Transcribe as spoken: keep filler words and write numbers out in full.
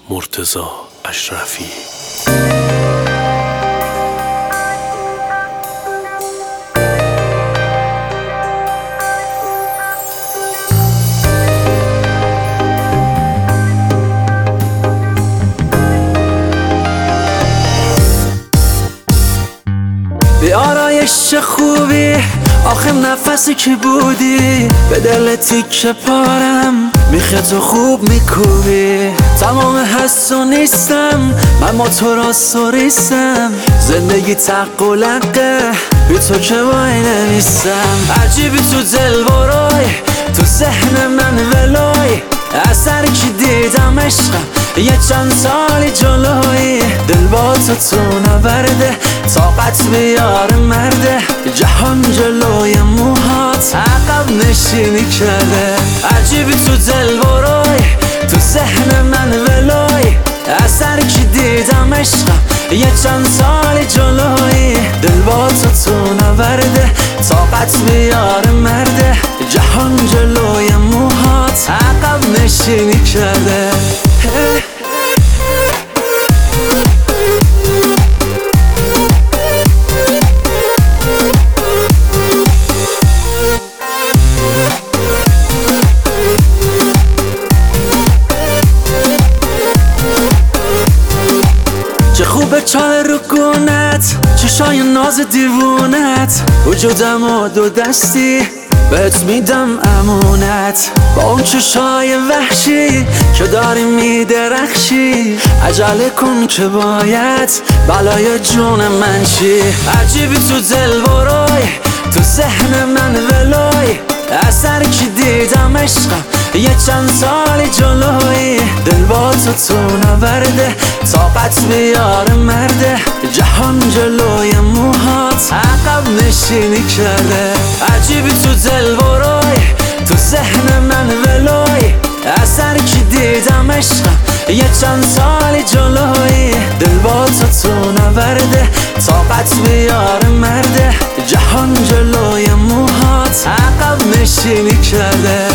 مرتضی اشرفی. به آرایش خوبی آخه نفسی که بودی به دل تیکه پارم میخه تو خوب میکوبی. تمام هست و نیستم من با تو را سریستم، زندگی تق و لقه بی تو که وای نمیستم. عجیبی تو دل برای تو ذهن من ولای، اثر که دیدم عشقم یه چند سالی جلوی. دل با تو تو نورده طاقت بیار مرده، جهان جلوی موهات عقب نشینی کرده. عجیبی تو دل برای تو ذهن من ولای، اثر که دیدم عشقم یه چند سالی جلوی. دل با تو تو نورده طاقت بیار مرده، جهان جلوی موهات عقب نشینی کرده. چه خوبه چای رو گونت، چشای ناز دیوونت، وجودم و دو دستی بهت میدم امونت. با اون چشای وحشی که داری میدرخشی، عجله کن که باید بلای جون من چی. عجیبی تو دل برای تو ذهن من ولای، اثر که دیدم عشقم یه چند سالی جلوی. دل با تو تو نورده طاقت بیار مرده، جهان جلوی موهات عقب نشینی کرده. عجیبی تو دل برای تو ذهن من ولای، اثر که دیدم عشقم یه چند سالی جلوی. دل با تو تو نورده طاقت بیار مرده، جهان جلوی موهات عقب نشینی کرده.